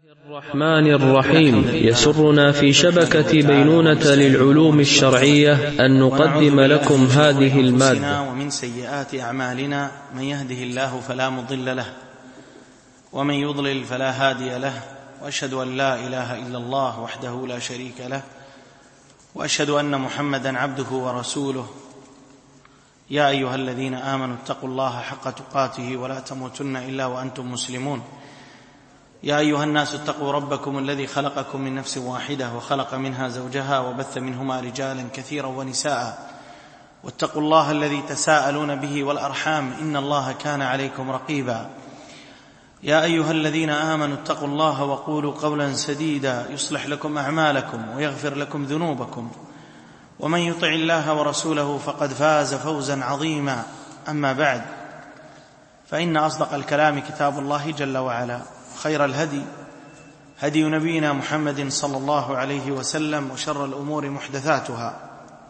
الرحمن الرحيم. يسرنا في شبكة بينونة للعلوم الشرعية أن نقدم لكم هذه المادة. ومن سيئات أعمالنا من يهده الله فلا مضل له ومن يضلل فلا هادي له، وأشهد أن لا إله إلا الله وحده لا شريك له، وأشهد أن محمدا عبده ورسوله. يا أيها الذين آمنوا اتقوا الله حق تقاته ولا تموتن إلا وأنتم مسلمون. يا أيها الناس اتقوا ربكم الذي خلقكم من نفس واحدة وخلق منها زوجها وبث منهما رجالا كثيرا ونساء، واتقوا الله الذي تساءلون به والأرحام إن الله كان عليكم رقيبا. يا أيها الذين آمنوا اتقوا الله وقولوا قولا سديدا يصلح لكم أعمالكم ويغفر لكم ذنوبكم، ومن يطع الله ورسوله فقد فاز فوزا عظيما. أما بعد، فإن أصدق الكلام كتاب الله جل وعلا، خير الهدي هدي نبينا محمد صلى الله عليه وسلم، وشر الأمور محدثاتها،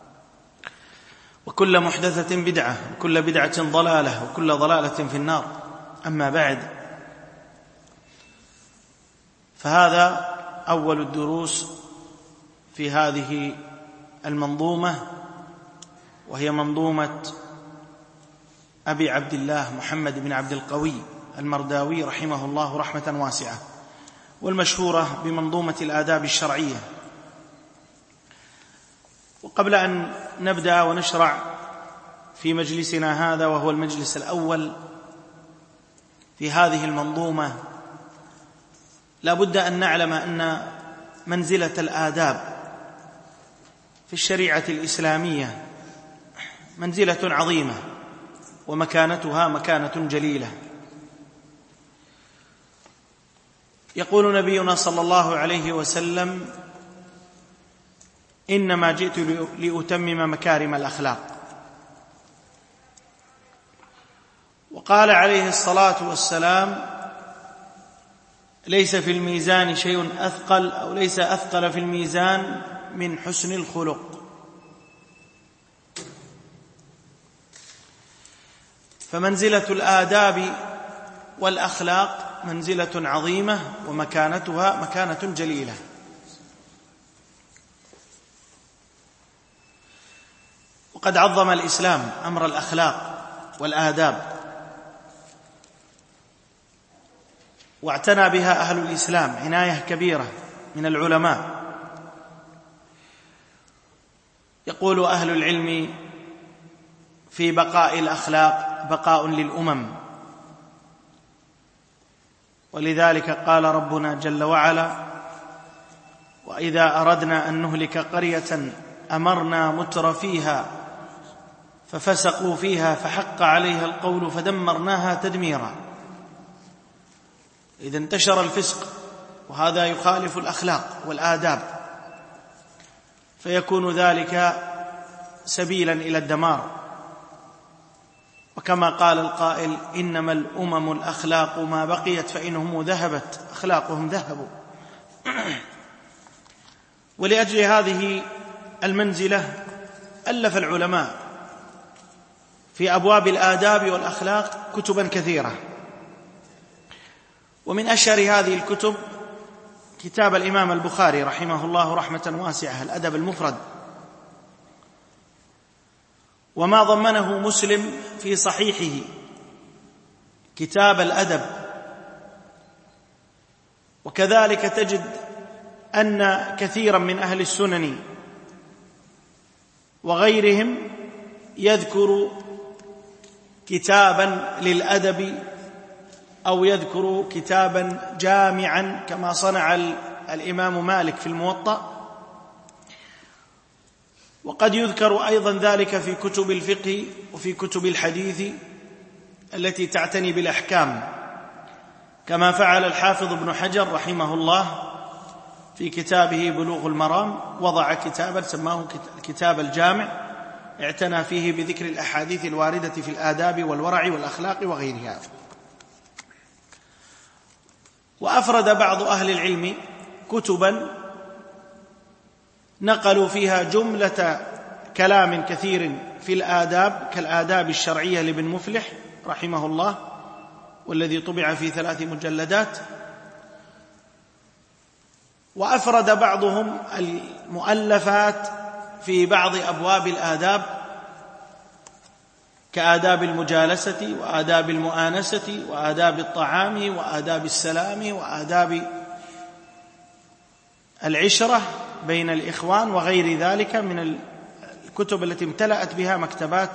وكل محدثة بدعة، وكل بدعة ضلالة، وكل ضلالة في النار. أما بعد، فهذا أول الدروس في هذه المنظومة، وهي منظومة أبي عبد الله محمد بن عبد القوي المرداوي رحمه الله رحمة واسعة، والمشهورة بمنظومة الآداب الشرعية. وقبل أن نبدأ ونشرع في مجلسنا هذا، وهو المجلس الأول في هذه المنظومة، لا بد أن نعلم أن منزلة الآداب في الشريعة الإسلامية منزلة عظيمة، ومكانتها مكانة جليلة. يقول نبينا صلى الله عليه وسلم: إنما جئت لأتمم مكارم الأخلاق. وقال عليه الصلاة والسلام: ليس في الميزان شيء أثقل، أو ليس أثقل في الميزان من حسن الخلق. فمنزلة الآداب والأخلاق منزلة عظيمة، ومكانتها مكانة جليلة. وقد عظم الإسلام أمر الأخلاق والآداب، واعتنى بها أهل الإسلام عناية كبيرة من العلماء. يقول أهل العلم: في بقاء الأخلاق بقاء للأمم. ولذلك قال ربنا جل وعلا: وإذا أردنا أن نهلك قرية أمرنا متر فيها ففسقوا فيها فحق عليها القول فدمرناها تدميرا. إذا انتشر الفسق، وهذا يخالف الأخلاق والآداب، فيكون ذلك سبيلا إلى الدمار. وكما قال القائل: إنما الأمم الأخلاق ما بقيت، فإنهم ذهبت أخلاقهم ذهبوا. ولأجل هذه المنزلة ألف العلماء في أبواب الآداب والأخلاق كتبا كثيرة، ومن أشهر هذه الكتب كتاب الإمام البخاري رحمه الله رحمة واسعة، الأدب المفرد، وما ضمنه مسلم في صحيحه كتاب الأدب. وكذلك تجد أن كثيرا من أهل السنن وغيرهم يذكر كتابا للأدب، أو يذكر كتابا جامعا كما صنع الإمام مالك في الموطأ. وقد يذكر أيضا ذلك في كتب الفقه وفي كتب الحديث التي تعتني بالأحكام، كما فعل الحافظ ابن حجر رحمه الله في كتابه بلوغ المرام، وضع كتابا سماه كتاب الجامع، اعتنى فيه بذكر الأحاديث الواردة في الآداب والورع والأخلاق وغيرها. وأفرد بعض أهل العلم كتبا نقلوا فيها جملة كلام كثير في الآداب، كالآداب الشرعية لابن مفلح رحمه الله، والذي طبع في 3 مجلدات، وأفرد بعضهم المؤلفات في بعض أبواب الآداب كآداب المجالسة وآداب المؤانسة وآداب الطعام وآداب السلام وآداب العشرة بين الإخوان وغير ذلك من الكتب التي امتلأت بها مكتبات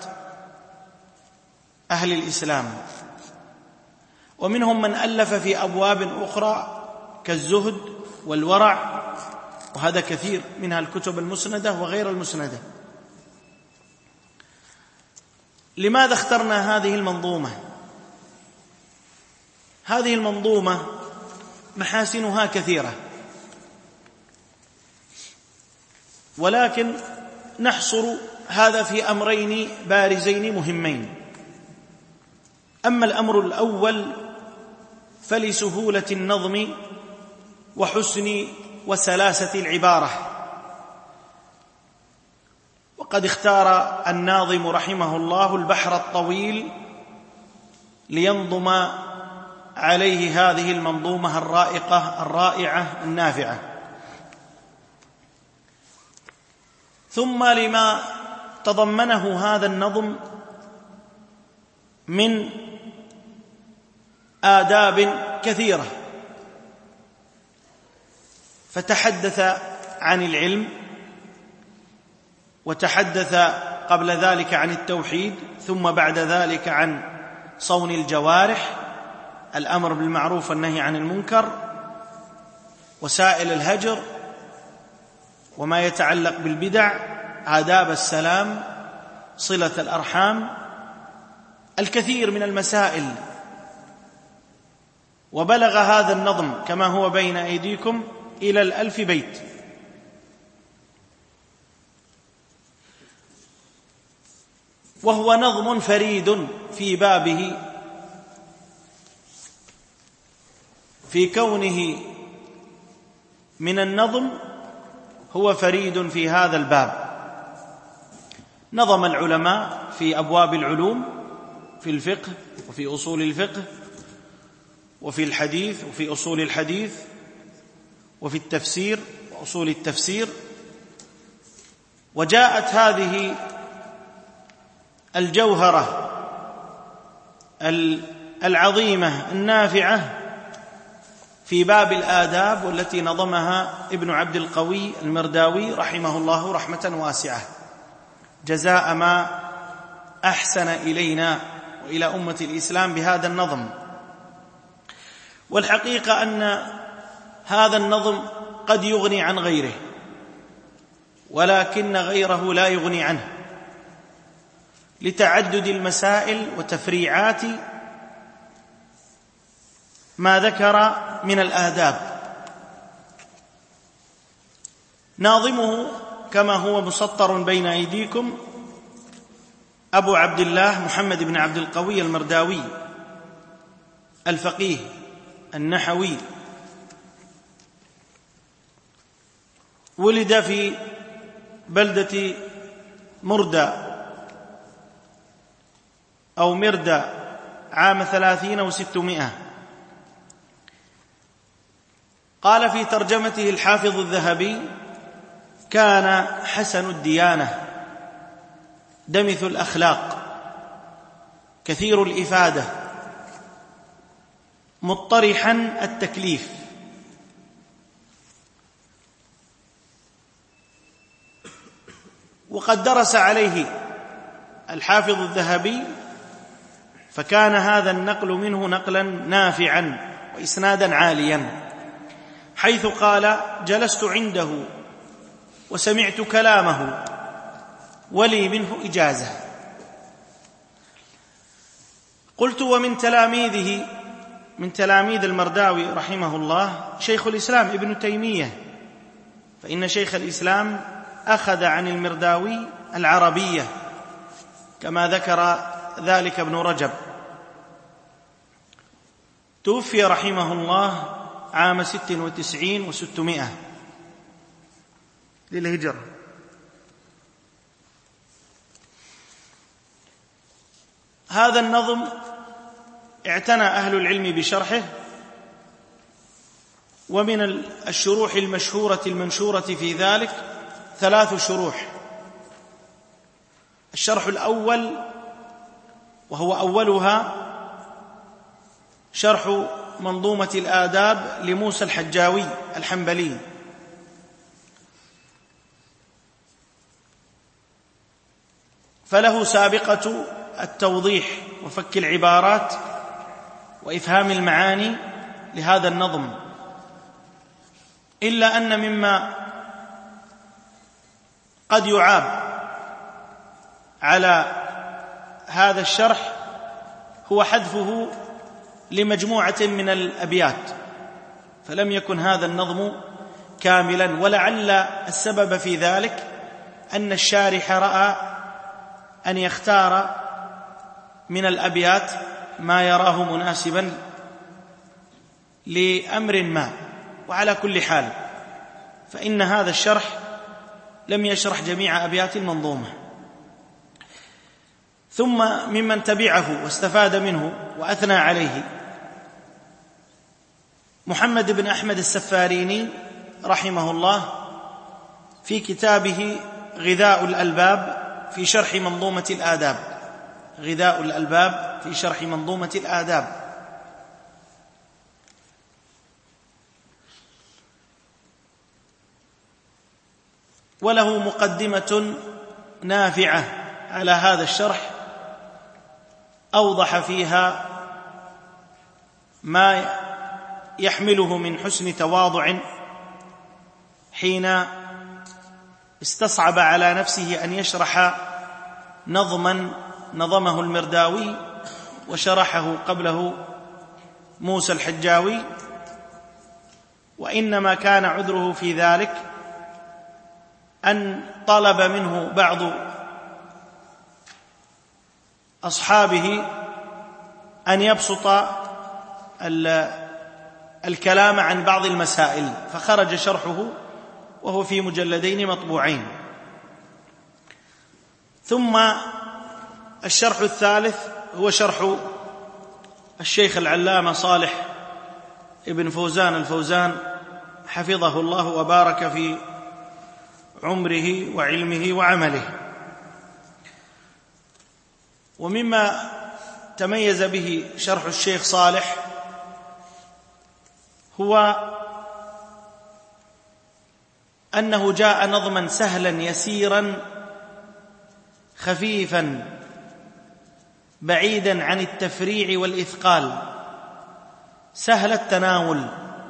أهل الإسلام. ومنهم من ألف في أبواب أخرى كالزهد والورع، وهذا كثير منها الكتب المسندة وغير المسندة. لماذا اخترنا هذه المنظومة؟ هذه المنظومة محاسنها كثيرة، ولكن نحصر هذا في أمرين بارزين مهمين. أما الأمر الأول فلسهولة النظم وحسن وسلاسة العبارة، وقد اختار الناظم رحمه الله البحر الطويل لينظم عليه هذه المنظومة الرائقة الرائعة النافعة. ثم لما تضمنه هذا النظم من آداب كثيرة، فتحدث عن العلم، وتحدث قبل ذلك عن التوحيد، ثم بعد ذلك عن صون الجوارح، الأمر بالمعروف والنهي عن المنكر، وسائل الهجر، وما يتعلق بالبدع، آداب السلام، صلة الأرحام، الكثير من المسائل. وبلغ هذا النظم كما هو بين أيديكم إلى 1000 بيت. وهو نظم فريد في بابه، في كونه من النظم هو فريد في هذا الباب. نظم العلماء في أبواب العلوم، في الفقه وفي أصول الفقه وفي الحديث وفي أصول الحديث وفي التفسير وأصول التفسير. وجاءت هذه الجوهرة العظيمة النافعة في باب الآداب، والتي نظمها ابن عبد القوي المرداوي رحمه الله رحمة واسعة، جزاء ما أحسن إلينا وإلى أمة الإسلام بهذا النظم. والحقيقة أن هذا النظم قد يغني عن غيره، ولكن غيره لا يغني عنه، لتعدد المسائل وتفريعات ما ذكر من الآداب. ناظمه كما هو مسطر بين أيديكم أبو عبد الله محمد بن عبد القوي المرداوي الفقيه النحوي، ولد في بلدة مردى أو مردى عام 30 و600. قال في ترجمته الحافظ الذهبي: كان حسن الديانة، دمث الأخلاق، كثير الإفادة، مطرحا التكليف. وقد درس عليه الحافظ الذهبي، فكان هذا النقل منه نقلا نافعا وإسنادا عاليا، حيث قال: جلست عنده وسمعت كلامه ولي منه إجازة. قلت: ومن تلاميذه، من تلاميذ المرداوي رحمه الله شيخ الإسلام ابن تيمية، فإن شيخ الإسلام أخذ عن المرداوي العربية كما ذكر ذلك ابن رجب. توفي رحمه الله عام 96 و600 للهجرة. هذا النظم اعتنى أهل العلم بشرحه، ومن الشروح المشهورة المنشورة في ذلك 3 شروح. الشرح الأول وهو أولها شرح منظومة الآداب لموسى الحجاوي الحنبلي، فله سابقة التوضيح وفك العبارات وإفهام المعاني لهذا النظم، إلا أن مما قد يعاب على هذا الشرح هو حذفه لمجموعة من الأبيات، فلم يكن هذا النظم كاملا، ولعل السبب في ذلك أن الشارح رأى أن يختار من الأبيات ما يراه مناسبا لأمر ما. وعلى كل حال فإن هذا الشرح لم يشرح جميع أبيات المنظومة. ثم ممن تبعه واستفاد منه وأثنى عليه محمد بن أحمد السفاريني رحمه الله في كتابه غذاء الألباب في شرح منظومة الآداب، غذاء الألباب في شرح منظومة الآداب. وله مقدمة نافعة على هذا الشرح أوضح فيها ما يحمله من حسن تواضع حين استصعب على نفسه أن يشرح نظما نظمه المرداوي وشرحه قبله موسى الحجاوي، وإنما كان عذره في ذلك أن طلب منه بعض أصحابه أن يبسط الكلام عن بعض المسائل، فخرج شرحه وهو في مجلدين مطبوعين. ثم الشرح الثالث هو شرح الشيخ العلامة صالح ابن فوزان الفوزان حفظه الله وبارك في عمره وعلمه وعمله. ومما تميز به شرح الشيخ صالح هو أنه جاء نظما سهلا يسيرا خفيفا بعيدا عن التفريع والإثقال، سهل التناول،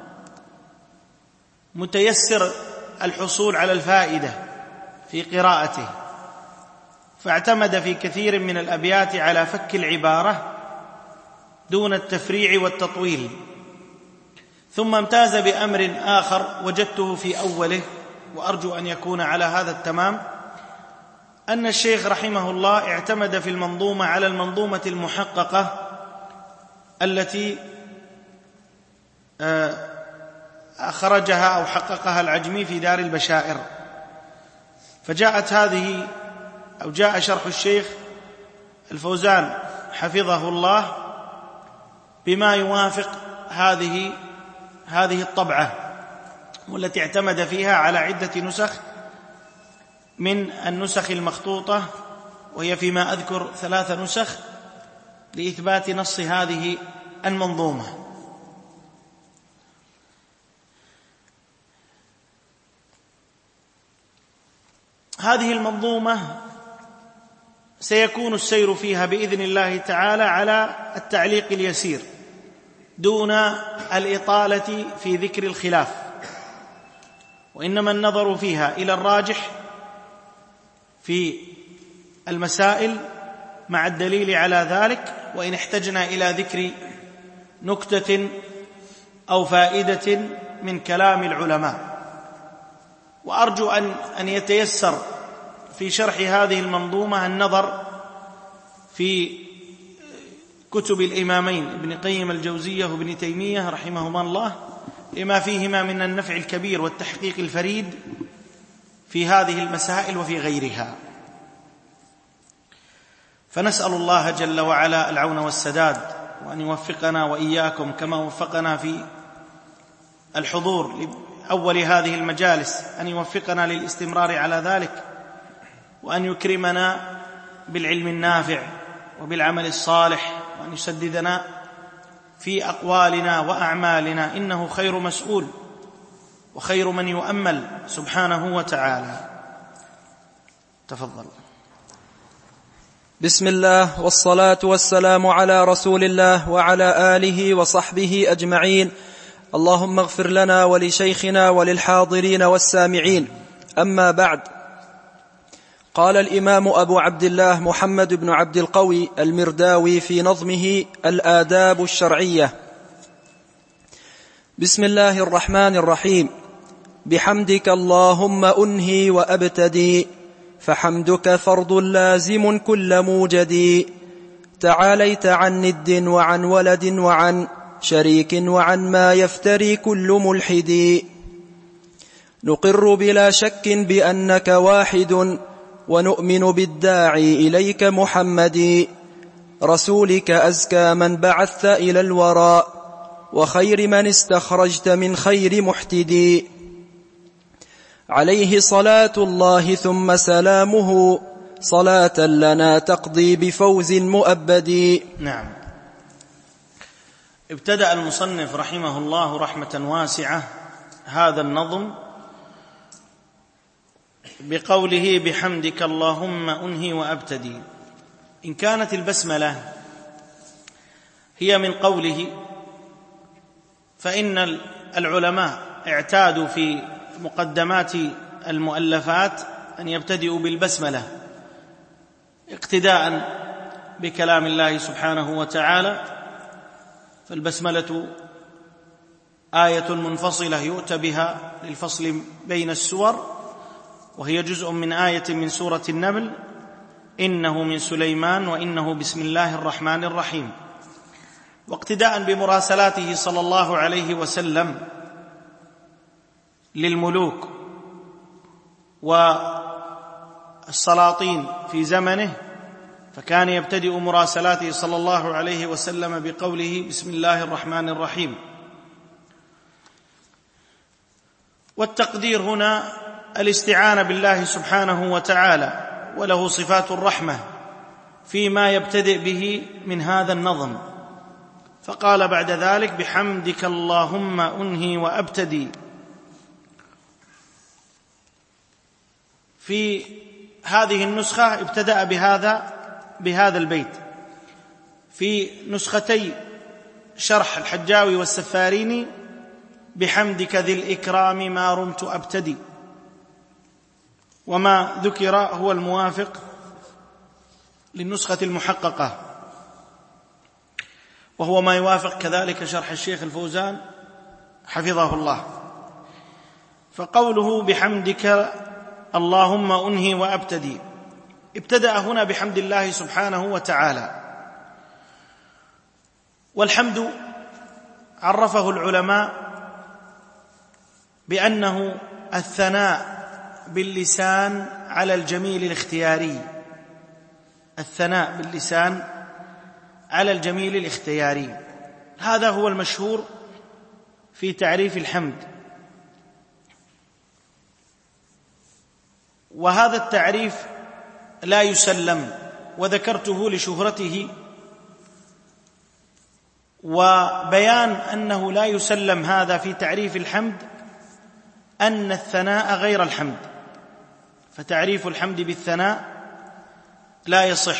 متيسر الحصول على الفائدة في قراءته، فاعتمد في كثير من الأبيات على فك العبارة دون التفريع والتطويل. ثم امتاز بأمر آخر وجدته في أوله وأرجو أن يكون على هذا التمام، أن الشيخ رحمه الله اعتمد في المنظومة على المنظومة المحققة التي أخرجها أو حققها العجمي في دار البشائر، فجاءت هذه أو جاء شرح الشيخ الفوزان حفظه الله بما يوافق هذه الطبعة، والتي اعتمد فيها على عدة نسخ من النسخ المخطوطة، وهي فيما أذكر 3 نسخ لإثبات نص هذه المنظومة. هذه المنظومة سيكون السير فيها بإذن الله تعالى على التعليق اليسير دون الإطالة في ذكر الخلاف، وإنما النظر فيها إلى الراجح في المسائل مع الدليل على ذلك، وإن احتجنا إلى ذكر نكتة أو فائدة من كلام العلماء. وأرجو أن يتيسر في شرح هذه المنظومة النظر في كتب الإمامين ابن قيم الجوزية وابن تيمية رحمهما الله، لما فيهما من النفع الكبير والتحقيق الفريد في هذه المسائل وفي غيرها. فنسأل الله جل وعلا العون والسداد، وأن يوفقنا وإياكم كما وفقنا في الحضور لأول هذه المجالس، أن يوفقنا للاستمرار على ذلك، وأن يكرمنا بالعلم النافع وبالعمل الصالح، وأن يسددنا في أقوالنا وأعمالنا، إنه خير مسؤول وخير من يؤمل سبحانه وتعالى. تفضل. بسم الله، والصلاة والسلام على رسول الله وعلى آله وصحبه أجمعين. اللهم اغفر لنا ولشيخنا وللحاضرين والسامعين. أما بعد، قال الإمام أبو عبد الله محمد بن عبد القوي المرداوي في نظمه الآداب الشرعية: بسم الله الرحمن الرحيم. بحمدك اللهم أنهي وأبتدي، فحمدك فرض لازم كل موجد. تعاليت عن ند وعن ولد وعن شريك وعن ما يفتري كل ملحد. نقر بلا شك بأنك واحد، ونؤمن بالداعي إليك محمد، رسولك أزكى من بعثت إلى الورى، وخير من استخرجت من خير محتدي. عليه صلاة الله ثم سلامه، صلاة لنا تقضي بفوز مؤبد. نعم. ابتدأ المصنف رحمه الله رحمة واسعة هذا النظم بقوله: بحمدك اللهم أنهي وأبتدي. إن كانت البسملة هي من قوله، فإن العلماء اعتادوا في مقدمات المؤلفات أن يبتدئوا بالبسملة اقتداء بكلام الله سبحانه وتعالى، فالبسملة آية منفصلة يؤتى بها للفصل بين السور، وهي جزء من آية من سورة النمل: إنه من سليمان وإنه بسم الله الرحمن الرحيم. واقتداء بمراسلاته صلى الله عليه وسلم للملوك والسلاطين في زمنه، فكان يبتدئ مراسلاته صلى الله عليه وسلم بقوله: بسم الله الرحمن الرحيم. والتقدير هنا الاستعانة بالله سبحانه وتعالى، وله صفات الرحمة فيما يبتدئ به من هذا النظم، فقال بعد ذلك: بحمدك اللهم أنهي وأبتدي. في هذه النسخة ابتدأ بهذا البيت. في نسختي شرح الحجاوي والسفاريني: بحمدك ذي الإكرام ما رمت أبتدي، وما ذكر هو الموافق للنسخة المحققة، وهو ما يوافق كذلك شرح الشيخ الفوزان حفظه الله. فقوله بحمدك اللهم أنهي وأبتدي، ابتدأ هنا بحمد الله سبحانه وتعالى. والحمد عرفه العلماء بأنه الثناء باللسان على الجميل الاختياري، الثناء باللسان على الجميل الاختياري. هذا هو المشهور في تعريف الحمد، وهذا التعريف لا يسلم، وذكرته لشهرته، وبيان أنه لا يسلم هذا في تعريف الحمد أن الثناء غير الحمد، فتعريف الحمد بالثناء لا يصح.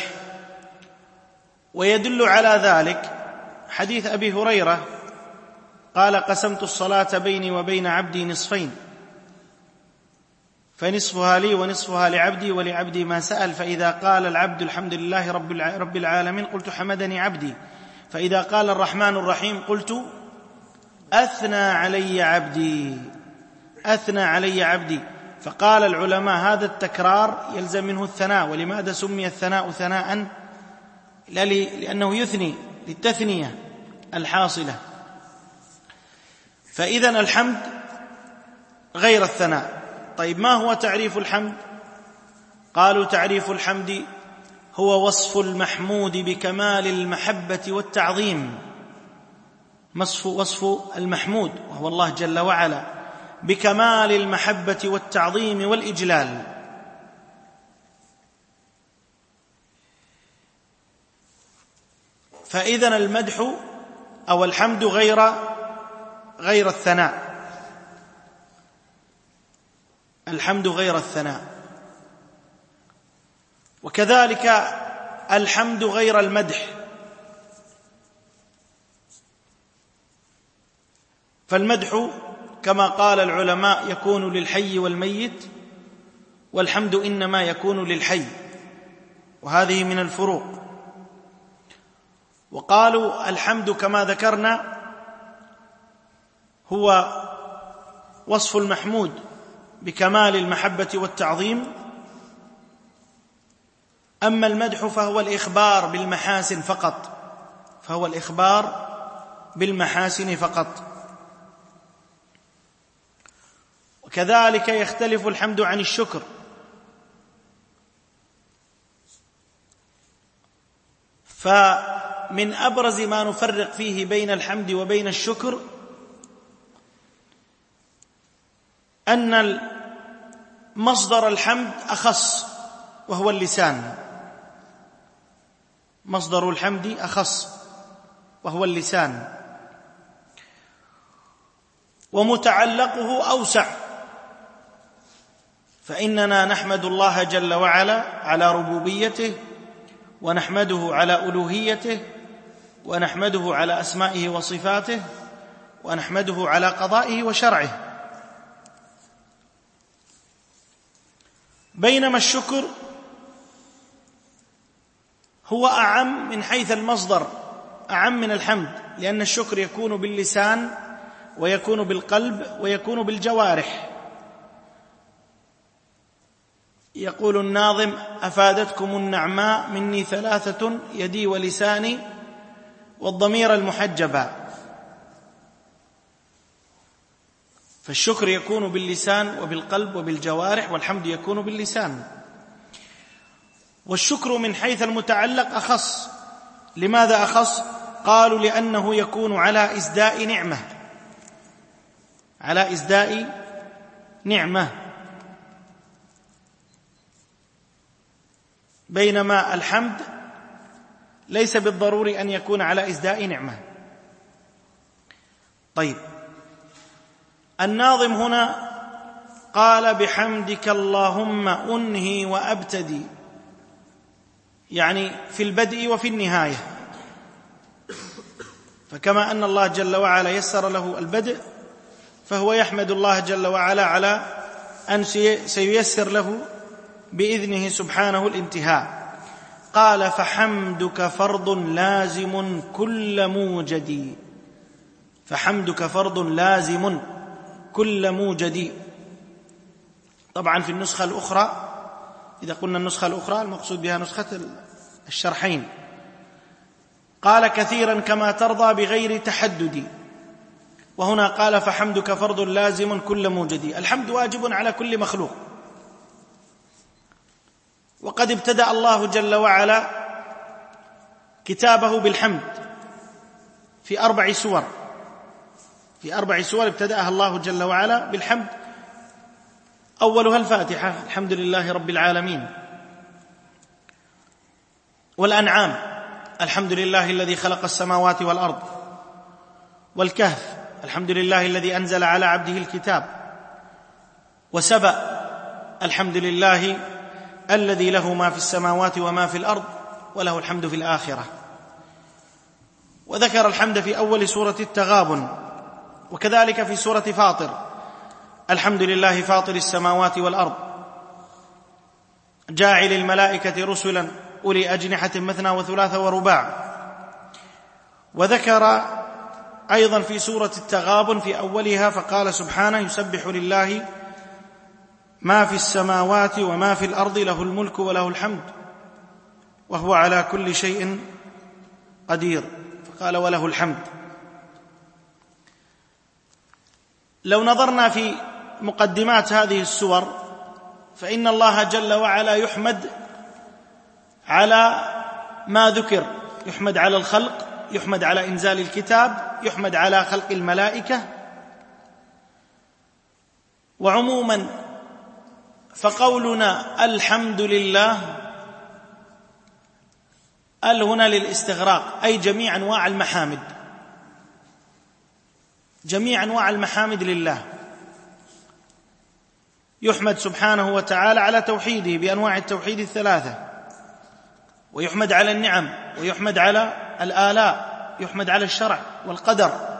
ويدل على ذلك حديث أبي هريرة قال: قسمت الصلاة بيني وبين عبدي نصفين، فنصفها لي ونصفها لعبدي، ولعبدي ما سأل، فإذا قال العبد الحمد لله رب العالمين قلت حمدني عبدي، فإذا قال الرحمن الرحيم قلت أثنى علي عبدي، أثنى علي عبدي. فقال العلماء هذا التكرار يلزم منه الثناء. ولماذا سمي الثناء ثناء؟ لأنه يثني، للتثنية الحاصلة. فإذن الحمد غير الثناء. طيب، ما هو تعريف الحمد؟ قالوا تعريف الحمد هو وصف المحمود بكمال المحبة والتعظيم، وصف المحمود وهو الله جل وعلا بكمال المحبة والتعظيم والإجلال. فإذن المدح أو الحمد غير الثناء، الحمد غير الثناء، وكذلك الحمد غير المدح. فالمدح كما قال العلماء يكون للحي والميت، والحمد إنما يكون للحي، وهذه من الفروق. وقالوا الحمد كما ذكرنا هو وصف المحمود بكمال المحبة والتعظيم، أما المدح فهو الإخبار بالمحاسن فقط، فهو الإخبار بالمحاسن فقط. وكذلك يختلف الحمد عن الشكر، فمن أبرز ما نفرق فيه بين الحمد وبين الشكر أن مصدر الحمد أخص وهو اللسان، مصدر الحمد أخص وهو اللسان، ومتعلقه أوسع، فإننا نحمد الله جل وعلا على ربوبيته، ونحمده على ألوهيته، ونحمده على أسمائه وصفاته، ونحمده على قضائه وشرعه. بينما الشكر هو أعم من حيث المصدر، أعم من الحمد، لأن الشكر يكون باللسان ويكون بالقلب ويكون بالجوارح. يقول الناظم: أفادتكم النعماء مني ثلاثة، يدي ولساني والضمير المحجبا. فالشكر يكون باللسان وبالقلب وبالجوارح، والحمد يكون باللسان. والشكر من حيث المتعلق أخص. لماذا أخص؟ قالوا لأنه يكون على إسداء نعمة، على إسداء نعمة، بينما الحمد ليس بالضروري أن يكون على إسداء نعمة. طيب، الناظم هنا قال: بحمدك اللهم أنهي وأبتدي، يعني في البدء وفي النهاية. فكما أن الله جل وعلا يسر له البدء، فهو يحمد الله جل وعلا على أن سييسر له بإذنه سبحانه الانتهاء. قال: فحمدك فرض لازم كل موجد، فحمدك فرض لازم كل موجد. طبعا في النسخة الأخرى، إذا قلنا النسخة الأخرى المقصود بها نسخة الشرحين، قال: كثيرا كما ترضى بغير تحدد. وهنا قال: فحمدك فرض لازم كل موجد. الحمد واجب على كل مخلوق، وقد ابتدأ الله جل وعلا كتابه بالحمد في 4 سور، في 4 سور ابتدأها الله جل وعلا بالحمد. أولها الفاتحة، الحمد لله رب العالمين. والأنعام، الحمد لله الذي خلق السماوات والأرض. والكهف، الحمد لله الذي أنزل على عبده الكتاب. وسبأ، الحمد لله الذي له ما في السماوات وما في الأرض وله الحمد في الآخرة. وذكر الحمد في أول سورة التغابن، وكذلك في سورة فاطر: الحمد لله فاطر السماوات والأرض، جاعل الملائكة رسلا أولي أجنحة مثنى وثلاث ورباع. وذكر أيضا في سورة التغابن في أولها فقال سبحانه: يسبح لله ما في السماوات وما في الأرض، له الملك وله الحمد وهو على كل شيء قدير، فقال: وله الحمد. لو نظرنا في مقدمات هذه السور فإن الله جل وعلا يحمد على ما ذكر، يحمد على الخلق يحمد على إنزال الكتاب، يحمد على خلق الملائكة. وعموما فقولنا الحمد لله هنا للاستغراق، أي جميع أنواع المحامد، جميع أنواع المحامد لله. يحمد سبحانه وتعالى على توحيده بأنواع التوحيد الثلاثة، ويحمد على النعم، ويحمد على الآلاء، يحمد على الشرع والقدر.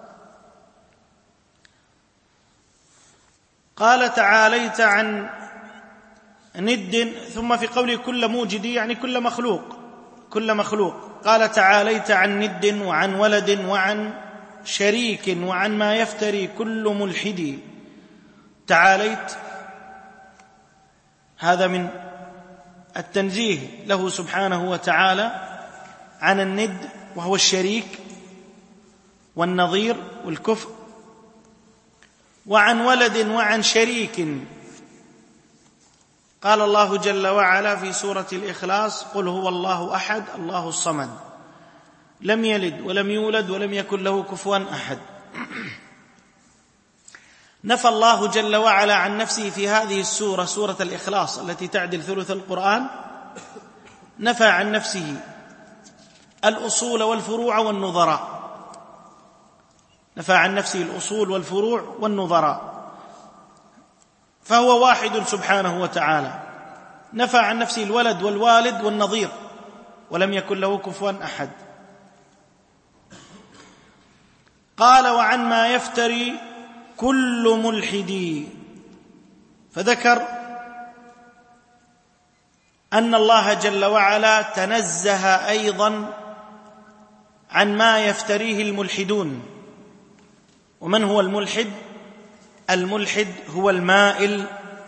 قال تعاليت عن ند، ثم في قوله كل موجد يعني كل مخلوق، كل مخلوق. قال تعاليت عن ند وعن ولد وعن شريك وعن ما يفتري كل ملحد. تعاليت هذا من التنزيه له سبحانه وتعالى عن الند، وهو الشريك والنظير والكفء، وعن ولد وعن شريك. قال الله جل وعلا في سورة الإخلاص: قل هو الله أحد الله الصمد لم يلد ولم يولد ولم يكن له كفوا أحد. نفى الله جل وعلا عن نفسه في هذه السورة، سورة الإخلاص التي تعدل ثلث القرآن، نفى عن نفسه الأصول والفروع والنظراء، نفى عن نفسه الأصول والفروع والنظراء، فهو واحد سبحانه وتعالى. نفى عن نفسه الولد والوالد والنظير، ولم يكن له كفوا أحد. قال: وعن ما يفتري كل ملحد، فذكر أن الله جل وعلا تنزه أيضا عن ما يفتريه الملحدون. ومن هو الملحد؟ الملحد هو المائل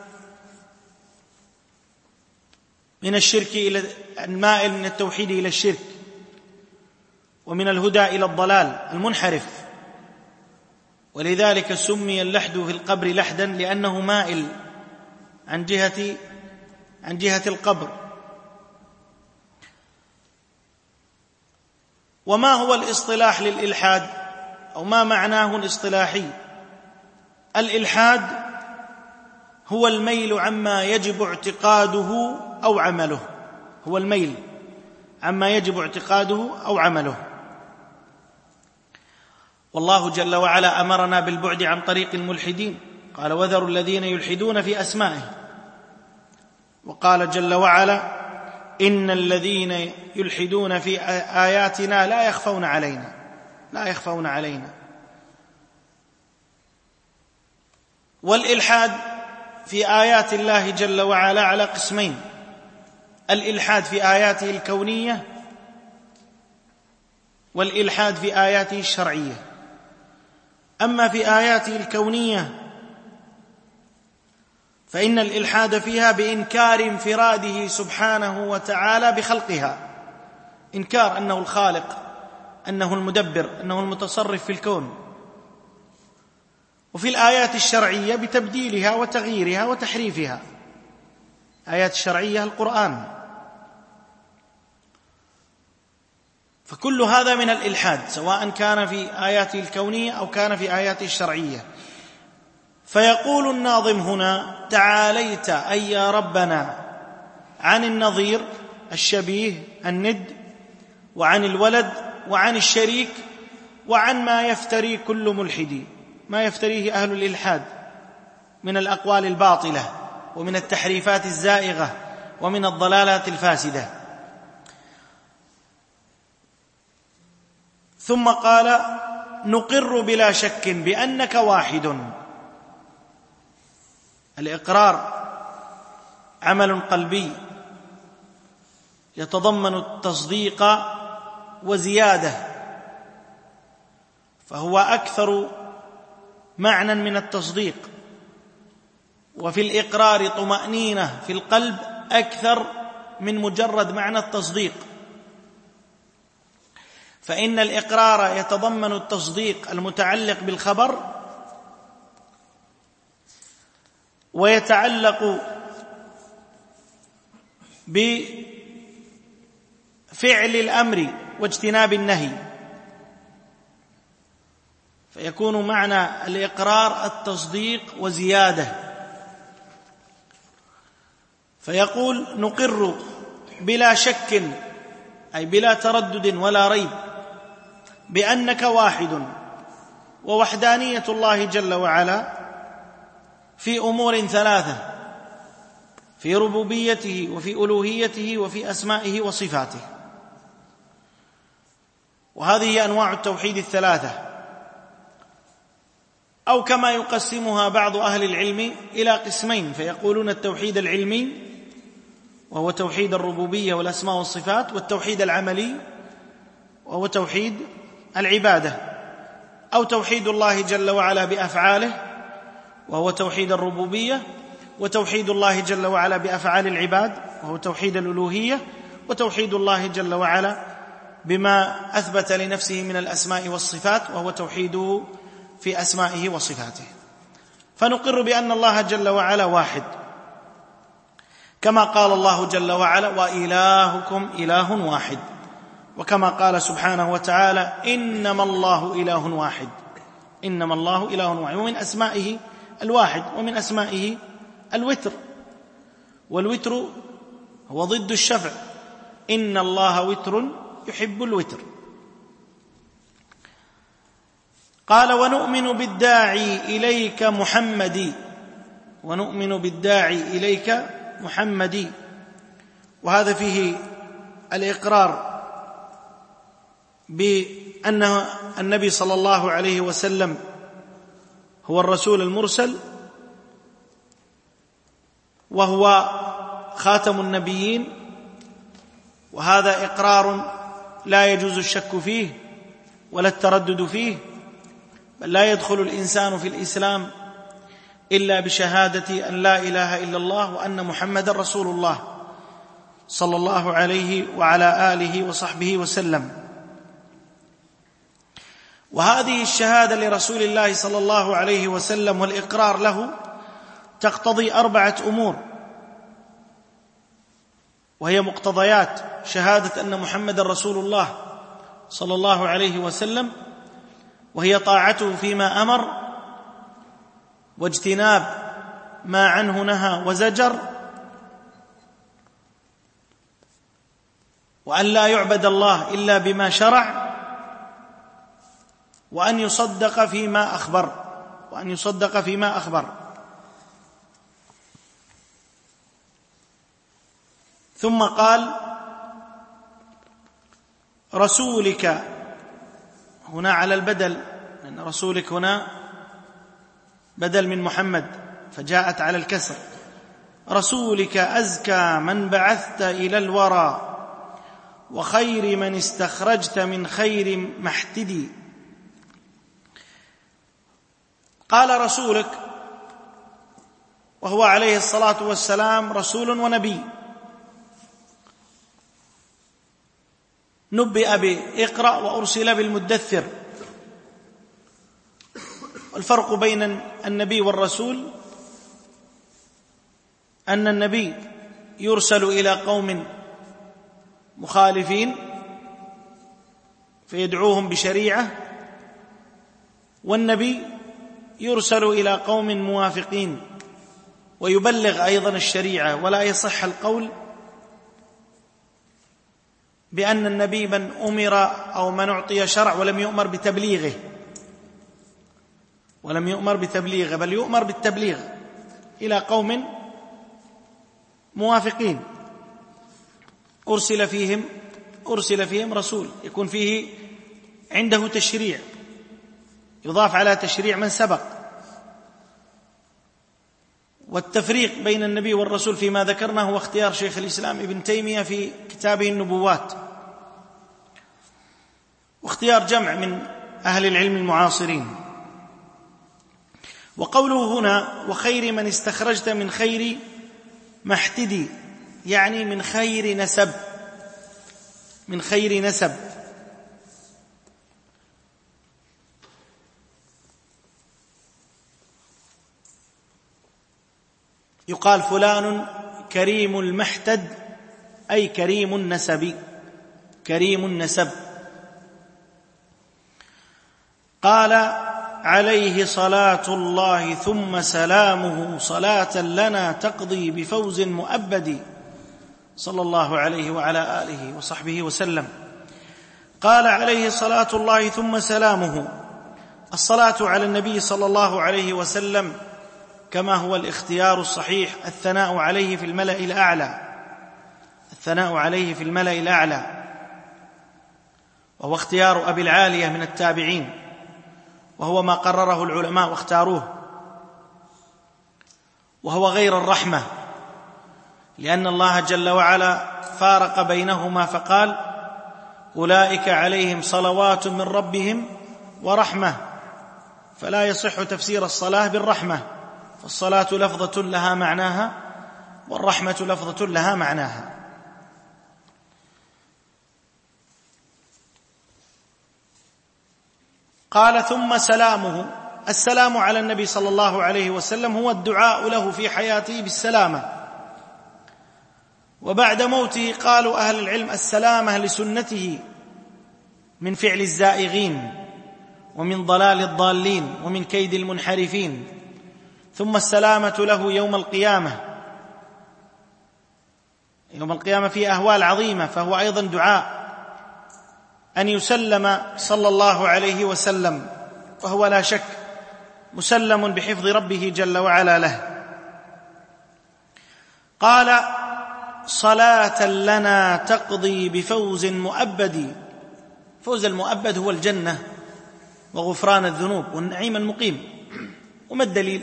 من الشرك إلى المائل من التوحيد إلى الشرك، ومن الهدى إلى الضلال، المنحرف. ولذلك سمي اللحد في القبر لحدا، لأنه مائل عن جهة القبر. وما هو الاصطلاح للإلحاد، أو ما معناه الاصطلاحي؟ الإلحاد هو الميل عما يجب اعتقاده أو عمله، هو الميل عما يجب اعتقاده أو عمله. والله جل وعلا أمرنا بالبعد عن طريق الملحدين، قال: وذروا الذين يلحدون في أسمائه. وقال جل وعلا: إن الذين يلحدون في آياتنا لا يخفون علينا. والإلحاد في آيات الله جل وعلا على قسمين: الإلحاد في آياته الكونية، والإلحاد في آياته الشرعية. أما في آياته الكونية فإن الإلحاد فيها بإنكار انفراده سبحانه وتعالى بخلقها، إنكار أنه الخالق، أنه المدبر، أنه المتصرف في الكون. وفي الآيات الشرعية بتبديلها وتغييرها وتحريفها. آيات الشرعية القرآن. فكل هذا من الإلحاد، سواء كان في آياته الكونية أو كان في آياته الشرعية. فيقول الناظم هنا: تعاليت أي يا ربنا عن النظير الشبيه الند، وعن الولد، وعن الشريك، وعن ما يفتري كل ملحد، ما يفتريه أهل الإلحاد من الأقوال الباطلة، ومن التحريفات الزائغة، ومن الضلالات الفاسدة. ثم قال: نقر بلا شك بأنك واحد. الإقرار عمل قلبي يتضمن التصديق وزيادة، فهو أكثر معنى من التصديق. وفي الإقرار طمأنينة في القلب أكثر من مجرد معنى التصديق، فإن الإقرار يتضمن التصديق المتعلق بالخبر، ويتعلق بفعل الأمر واجتناب النهي، فيكون معنى الإقرار التصديق وزيادة. فيقول نقر بلا شك، أي بلا تردد ولا ريب، بأنك واحد، ووحدانية الله جل وعلا في أمور ثلاثة: في ربوبيته وفي ألوهيته وفي أسمائه وصفاته. وهذه أنواع التوحيد الثلاثة، أو كما يقسمها بعض أهل العلم إلى قسمين، فيقولون التوحيد العلمي وهو توحيد الربوبية والأسماء والصفات، والتوحيد العملي وهو توحيد العبادة، أو توحيد الله جل وعلا بأفعاله وهو توحيد الربوبية، وتوحيد الله جل وعلا بأفعال العباد وهو توحيد الألوهية، وتوحيد الله جل وعلا بما أثبت لنفسه من الأسماء والصفات وهو توحيده في أسمائه وصفاته. فنقر بأن الله جل وعلا واحد، كما قال الله جل وعلا: وإلهكم إله واحد، وكما قال سبحانه وتعالى: إنما الله إله واحد، إنما الله إله واحد. ومن أسمائه الواحد، ومن أسمائه الوتر، والوتر هو ضد الشفع، إن الله وتر يحب الوتر. قال: ونؤمن بالداعي إليك محمدي، ونؤمن بالداعي إليك محمدي. وهذا فيه الإقرار بأن النبي صلى الله عليه وسلم هو الرسول المرسل، وهو خاتم النبيين، وهذا إقرار لا يجوز الشك فيه ولا التردد فيه، بل لا يدخل الإنسان في الإسلام إلا بشهادة أن لا إله إلا الله وأن محمد رسول الله صلى الله عليه وعلى آله وصحبه وسلم. وهذه الشهادة لرسول الله صلى الله عليه وسلم والإقرار له تقتضي 4 أمور، وهي مقتضيات شهادة أن محمد رسول الله صلى الله عليه وسلم، وهي طاعته فيما أمر، واجتناب ما عنه نهى وزجر، وأن لا يعبد الله إلا بما شرع، وأن يصدق فيما أخبر، وأن يصدق فيما أخبر. ثم قال: رسولك، هنا على البدل، لأن رسولك هنا بدل من محمد فجاءت على الكسر. رسولك أزكى من بعثت إلى الورى، وخير من استخرجت من خير محتدي. قال: رسولك، وهو عليه الصلاة والسلام رسول ونبي، نبئ بإقرأ وأرسل بالمدثر. والفرق بين النبي والرسول أن النبي يرسل إلى قوم مخالفين فيدعوهم بشريعة، والنبي يرسل إلى قوم موافقين ويبلغ أيضا الشريعة. ولا يصح القول بأن النبي من أمر أو من أعطي شرع ولم يؤمر بتبليغه، بل يؤمر بالتبليغ إلى قوم موافقين أرسل فيهم رسول يكون فيه عنده تشريع، يضاف على تشريع من سبق. والتفريق بين النبي والرسول فيما ذكرنا هو اختيار شيخ الإسلام ابن تيمية في كتابه النبوات، واختيار جمع من أهل العلم المعاصرين. وقوله هنا: وخير من استخرجت من خير محتدي، يعني من خير نسب. يقال فلان كريم المحتد، أي كريم النسب. قال عليه صلاة الله ثم سلامه صلاة لنا تقضي بفوز مؤبد صلى الله عليه وعلى آله وصحبه وسلم. قال عليه صلاة الله ثم سلامه. الصلاة على النبي صلى الله عليه وسلم كما هو الاختيار الصحيح الثناء عليه في الملأ الأعلى، الثناء عليه في الملأ الأعلى، وهو اختيار أبي العالية من التابعين، وهو ما قرره العلماء واختاروه، وهو غير الرحمة، لأن الله جل وعلا فارق بينهما فقال أولئك عليهم صلوات من ربهم ورحمة، فلا يصح تفسير الصلاة بالرحمة، فالصلاة لفظة لها معناها والرحمة لفظة لها معناها. قال ثم سلامه. السلام على النبي صلى الله عليه وسلم هو الدعاء له في حياته بالسلامة، وبعد موته قالوا أهل العلم السلامة لسنته من فعل الزائغين ومن ضلال الضالين ومن كيد المنحرفين، ثم السلامة له يوم القيامة. يوم القيامة فيه أهوال عظيمة، فهو أيضا دعاء أن يسلم صلى الله عليه وسلم، وهو لا شك مسلم بحفظ ربه جل وعلا له. قال صلاة لنا تقضي بفوز مؤبد. فوز المؤبد هو الجنة وغفران الذنوب والنعيم المقيم. وما الدليل؟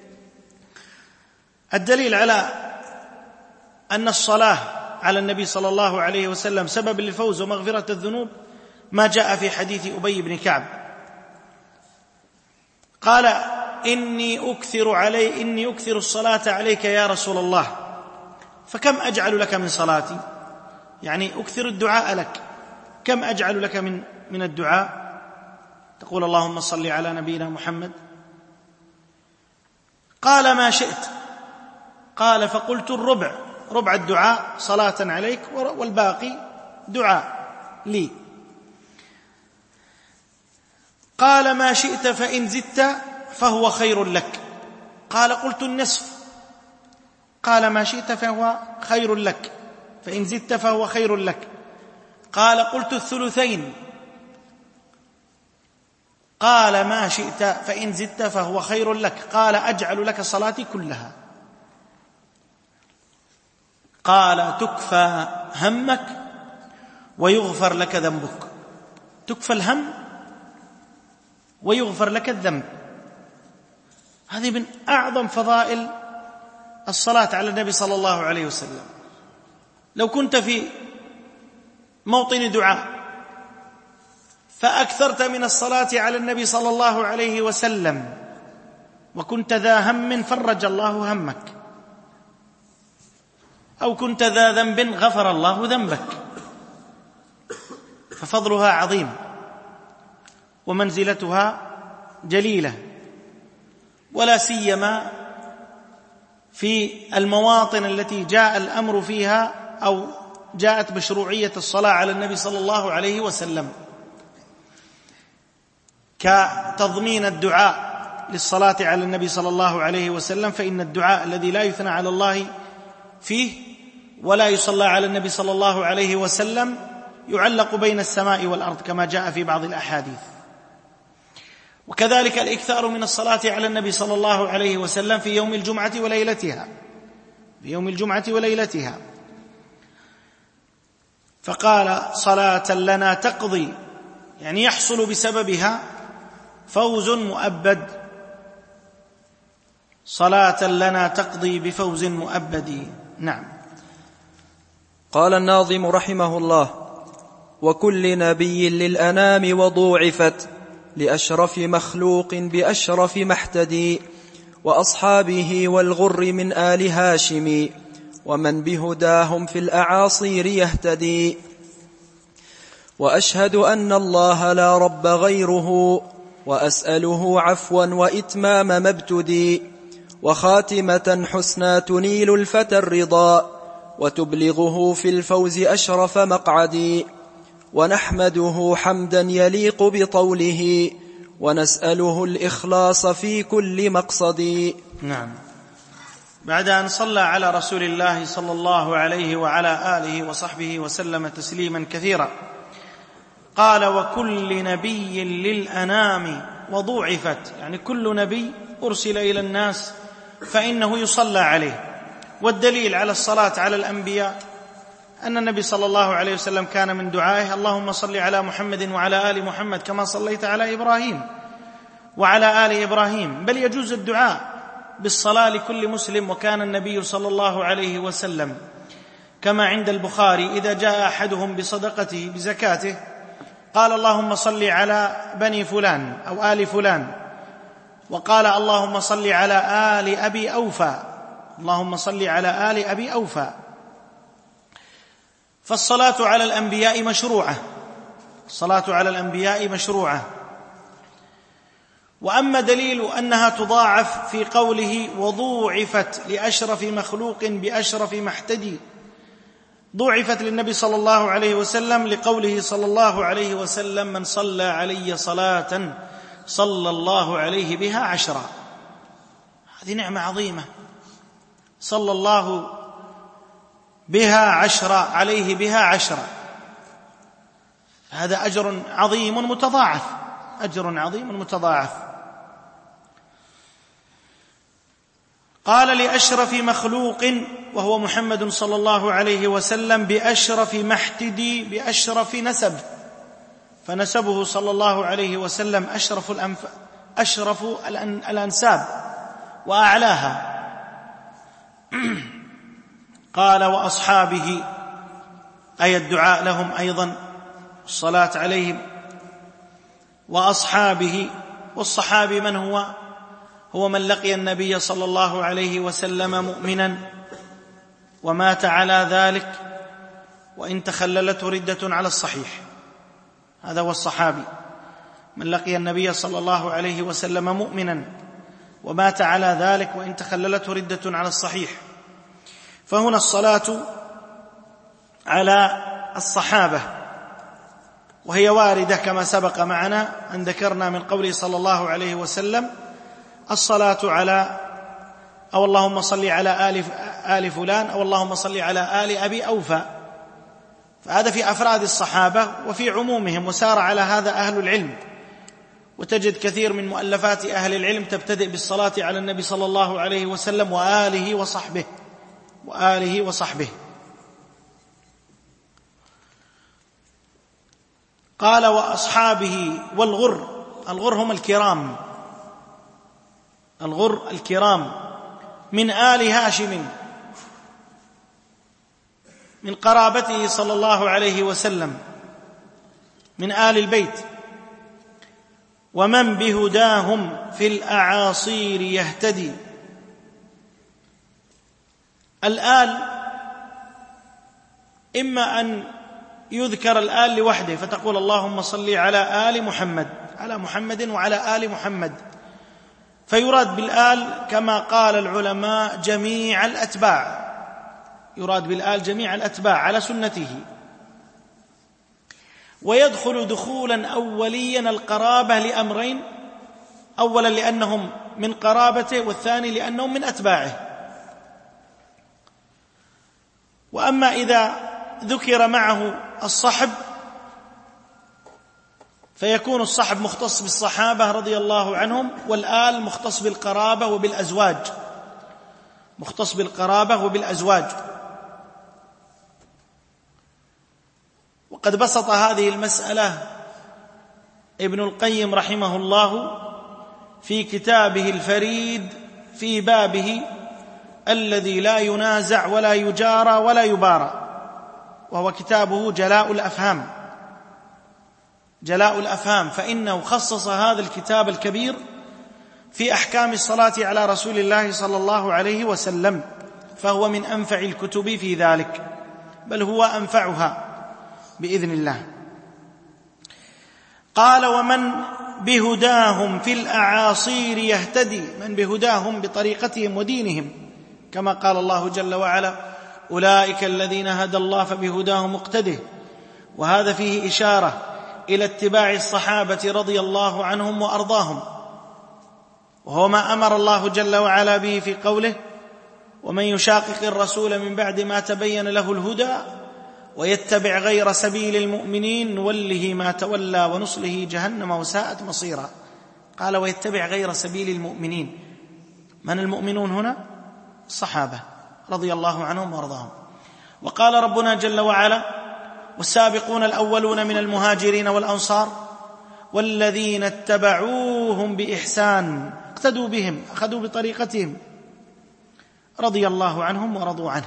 الدليل على أن الصلاة على النبي صلى الله عليه وسلم سبب للفوز ومغفرة الذنوب ما جاء في حديث أبي بن كعب، قال إني أكثر الصلاة عليك يا رسول الله، فكم أجعل لك من صلاتي؟ يعني أكثر الدعاء لك، كم أجعل لك من الدعاء؟ تقول اللهم صل على نبينا محمد. قال ما شئت. قال فقلت ربع الدعاء صلاة عليك والباقي دعاء لي. قال ما شئت فإن زدت فهو خير لك. قال قلت النصف. قال ما شئت فهو خير لك، فإن زدت فهو خير لك. قال قلت الثلثين. قال ما شئت فإن زدت فهو خير لك. قال أجعل لك صلاتي كلها. قال تكفى همك ويغفر لك ذنبك. تكفى الهم ويغفر لك الذنب. هذه من أعظم فضائل الصلاة على النبي صلى الله عليه وسلم. لو كنت في موطن دعاء فأكثرت من الصلاة على النبي صلى الله عليه وسلم وكنت ذا هم فرج الله همك، أو كنت ذا ذنب غفر الله ذنبك، ففضلها عظيم ومنزلتها جليلة، ولا سيما في المواطن التي جاء الأمر فيها أو جاءت مشروعية الصلاة على النبي صلى الله عليه وسلم، كتضمين الدعاء للصلاة على النبي صلى الله عليه وسلم. فإن الدعاء الذي لا يثنى على الله فيه ولا يصلى على النبي صلى الله عليه وسلم يعلق بين السماء والأرض كما جاء في بعض الأحاديث. وكذلك الإكثار من الصلاة على النبي صلى الله عليه وسلم في يوم الجمعة وليلتها، في يوم الجمعة وليلتها. فقال صلاة لنا تقضي، يعني يحصل بسببها فوز مؤبد. صلاة لنا تقضي بفوز مؤبد. نعم. قال الناظم رحمه الله: وكل نبي للأنام وضوعفت لأشرف مخلوق بأشرف محتدي، وأصحابه والغر من آل هاشم ومن بهداهم في الأعاصير يهتدي. وأشهد أن الله لا رب غيره، وأسأله عفوا وإتمام ما ابتدي، وخاتمة حسنى تنيل الفتى الرضا وتبلغه في الفوز أشرف مقعدي. ونحمده حمدا يليق بطوله، ونسأله الإخلاص في كل مقصد. نعم. بعد أن صلى على رسول الله صلى الله عليه وعلى آله وصحبه وسلم تسليما كثيرا، قال: وكل نبي للأنام وضوعفت، يعني كل نبي أرسل إلى الناس فإنه يصلى عليه. والدليل على الصلاة على الأنبياء أن النبي صلى الله عليه وسلم كان من دعائه: اللهم صل على محمد وعلى آل محمد كما صليت على إبراهيم وعلى آل إبراهيم. بل يجوز الدعاء بالصلاة لكل مسلم. وكان النبي صلى الله عليه وسلم كما عند البخاري إذا جاء أحدهم بصدقته بزكاته قال: اللهم صل على بني فلان أو آل فلان، وقال: اللهم صل على آل أبي أوفى، اللهم صل على آل أبي أوفى. فالصلاة على الأنبياء مشروعة، الصلاة على الأنبياء مشروعة. وأما دليل أنها تضاعف في قوله: وضوعفت لأشرف مخلوق بأشرف محتدي، ضوعفت للنبي صلى الله عليه وسلم لقوله صلى الله عليه وسلم: من صلى علي صلاة صلى الله عليه بها 10. هذه نعمة عظيمة، صلى الله بها 10، عليه بها 10. هذا أجر عظيم متضاعف، أجر عظيم متضاعف. قال: لأشرف مخلوق وهو محمد صلى الله عليه وسلم بأشرف محتدي، بأشرف نسب، فنسبه صلى الله عليه وسلم أشرف الأنساب وأعلاها. قال: وأصحابه، أي الدعاء لهم أيضا، الصلاة عليهم. وأصحابه، والصحابي من هو؟ هو من لقي النبي صلى الله عليه وسلم مؤمنا ومات على ذلك وإن تخللته ردة على الصحيح. هذا هو الصحابي، من لقي النبي صلى الله عليه وسلم مؤمنا ومات على ذلك وإن تخللته ردة على الصحيح. فهنا الصلاة على الصحابة، وهي واردة كما سبق معنا أن ذكرنا من قوله صلى الله عليه وسلم: الصلاة على، أو اللهم صل على آل فلان، أو اللهم صل على آل أبي أوفى. فهذا في أفراد الصحابة وفي عمومهم، وسار على هذا أهل العلم. وتجد كثير من مؤلفات أهل العلم تبتدئ بالصلاة على النبي صلى الله عليه وسلم وآله وصحبه. قال: وأصحابه والغر، الغر هم الكرام، الغر الكرام من آل هاشم، من قرابته صلى الله عليه وسلم، من آل البيت. ومن بهداهم في الأعاصير يهتدي. الآل إما أن يذكر الآل لوحده فتقول: اللهم صل على آل محمد، على محمد وعلى آل محمد، فيراد بالآل كما قال العلماء جميع الأتباع، يراد بالآل جميع الأتباع على سنته. ويدخل دخولا أوليا القرابة لأمرين: أولا لأنهم من قرابته، والثاني لأنهم من أتباعه. وأما إذا ذكر معه الصحب فيكون الصحب مختص بالصحابة رضي الله عنهم، والآل مختص بالقرابة وبالأزواج، مختص بالقرابة وبالأزواج. وقد بسط هذه المسألة ابن القيم رحمه الله في كتابه الفريد في بابه الذي لا ينازع ولا يجارى ولا يبارى، وهو كتابه جلاء الأفهام. جلاء الأفهام، فإنه خصص هذا الكتاب الكبير في أحكام الصلاة على رسول الله صلى الله عليه وسلم، فهو من أنفع الكتب في ذلك، بل هو أنفعها بإذن الله. قال: ومن بهداهم في الأعاصير يهتدي، من بهداهم بطريقتهم ودينهم، كما قال الله جل وعلا: أولئك الذين هدى الله فبهداهم مقتده. وهذا فيه إشارة إلى اتباع الصحابة رضي الله عنهم وأرضاهم، وهو ما أمر الله جل وعلا به في قوله: ومن يشاقق الرسول من بعد ما تبين له الهدى ويتبع غير سبيل المؤمنين نوله ما تولى ونصله جهنم وساءت مصيرا. قال: ويتبع غير سبيل المؤمنين. من المؤمنون هنا؟ الصحابة رضي الله عنهم وارضاهم. وقال ربنا جل وعلا: والسابقون الأولون من المهاجرين والأنصار والذين اتبعوهم بإحسان اقتدوا بهم، أخذوا بطريقتهم، رضي الله عنهم ورضوا عنه.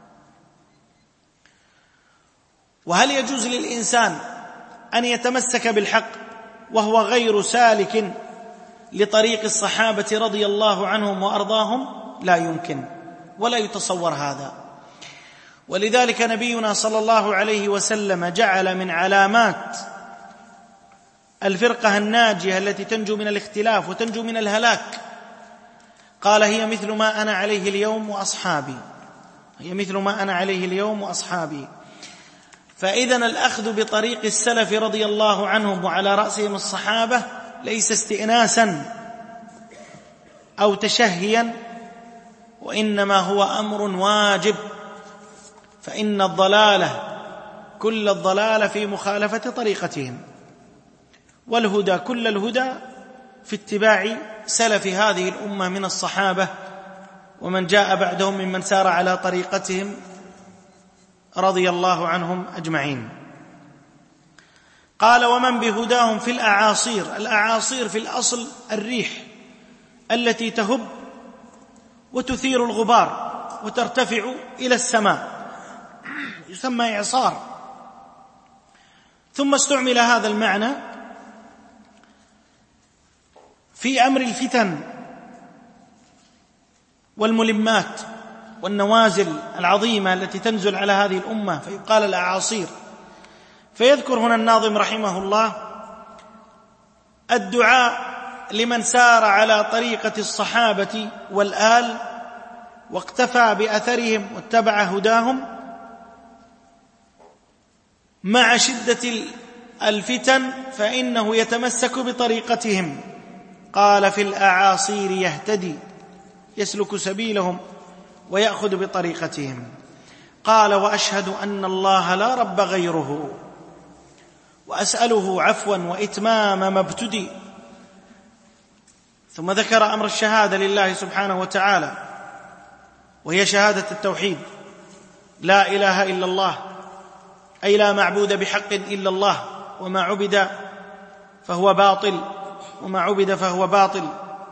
وهل يجوز للإنسان أن يتمسك بالحق وهو غير سالك لطريق الصحابة رضي الله عنهم وأرضاهم؟ لا يمكن ولا يتصور هذا. ولذلك نبينا صلى الله عليه وسلم جعل من علامات الفرقة الناجية التي تنجو من الاختلاف وتنجو من الهلاك، قال: هي مثل ما أنا عليه اليوم وأصحابي، هي مثل ما أنا عليه اليوم وأصحابي. فإذن الأخذ بطريق السلف رضي الله عنهم وعلى رأسهم الصحابة ليس استئناسا أو تشهيا، وإنما هو أمر واجب، فإن الضلالة كل الضلالة في مخالفة طريقتهم، والهدى كل الهدى في اتباع سلف هذه الأمة من الصحابة ومن جاء بعدهم ممن سار على طريقتهم رضي الله عنهم أجمعين. قال: ومن بهداهم في الأعاصير. الأعاصير في الأصل الريح التي تهب وتثير الغبار وترتفع إلى السماء، يسمى إعصار. ثم استعمل هذا المعنى في أمر الفتن والملمات والنوازل العظيمة التي تنزل على هذه الأمة، فيقال الأعاصير. فيذكر هنا الناظم رحمه الله الدعاء لمن سار على طريقة الصحابة والآل واقتفى بأثرهم واتبع هداهم مع شدة الفتن، فإنه يتمسك بطريقتهم. قال: في الأعاصير يهتدي، يسلك سبيلهم ويأخذ بطريقتهم. قال: وأشهد أن الله لا رب غيره وأسأله عفوا وإتمام ما ابتدي. ثم ذكر أمر الشهادة لله سبحانه وتعالى، وهي شهادة التوحيد: لا إله إلا الله، أي لا معبود بحق إلا الله، وما عبد فهو باطل، وما عبد فهو باطل.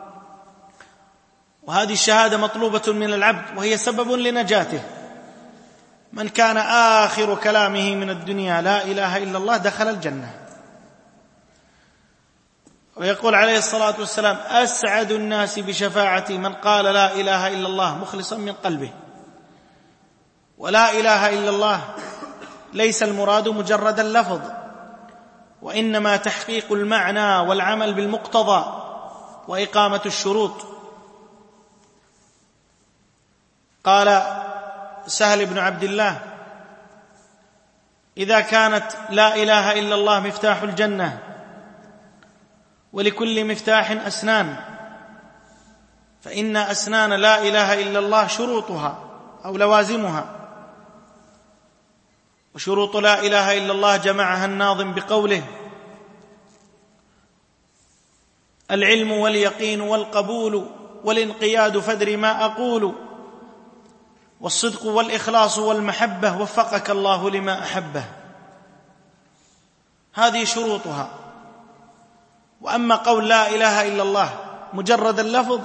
وهذه الشهادة مطلوبة من العبد، وهي سبب لنجاته. من كان آخر كلامه من الدنيا لا إله إلا الله دخل الجنة. ويقول عليه الصلاة والسلام: أسعد الناس بشفاعتي من قال لا إله إلا الله مخلصا من قلبه. ولا إله إلا الله ليس المراد مجرد اللفظ، وإنما تحقيق المعنى والعمل بالمقتضى وإقامة الشروط. قال سهل بن عبد الله: إذا كانت لا إله إلا الله مفتاح الجنة، ولكل مفتاح أسنان، فإن أسنان لا إله إلا الله شروطها أو لوازمها. وشروط لا إله إلا الله جمعها الناظم بقوله: العلم واليقين والقبول والانقياد فادر ما أقول، والصدق والإخلاص والمحبة وفقك الله لما أحبه. هذه شروطها. وأما قول لا إله إلا الله مجرد اللفظ